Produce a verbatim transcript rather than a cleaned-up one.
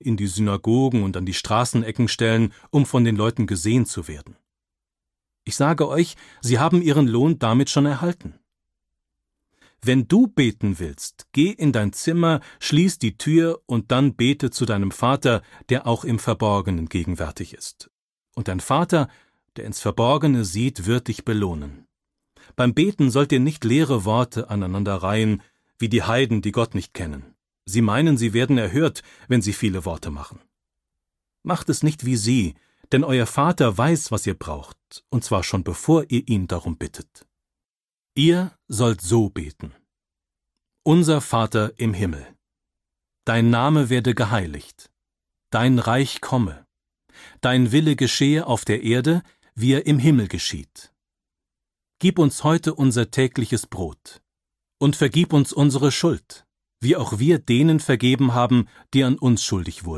in die Synagogen und an die Straßenecken stellen, um von den Leuten gesehen zu werden. Ich sage euch, sie haben ihren Lohn damit schon erhalten. Wenn du beten willst, geh in dein Zimmer, schließ die Tür und dann bete zu deinem Vater, der auch im Verborgenen gegenwärtig ist. Und dein Vater, der ins Verborgene sieht, wird dich belohnen. Beim Beten sollt ihr nicht leere Worte aneinander reihen, wie die Heiden, die Gott nicht kennen. Sie meinen, sie werden erhört, wenn sie viele Worte machen. Macht es nicht wie sie, denn euer Vater weiß, was ihr braucht, und zwar schon bevor ihr ihn darum bittet. Ihr sollt so beten: Unser Vater im Himmel, dein Name werde geheiligt, dein Reich komme, dein Wille geschehe auf der Erde, wie er im Himmel geschieht. Gib uns heute unser tägliches Brot und vergib uns unsere Schuld, wie auch wir denen vergeben haben, die an uns schuldig wurden.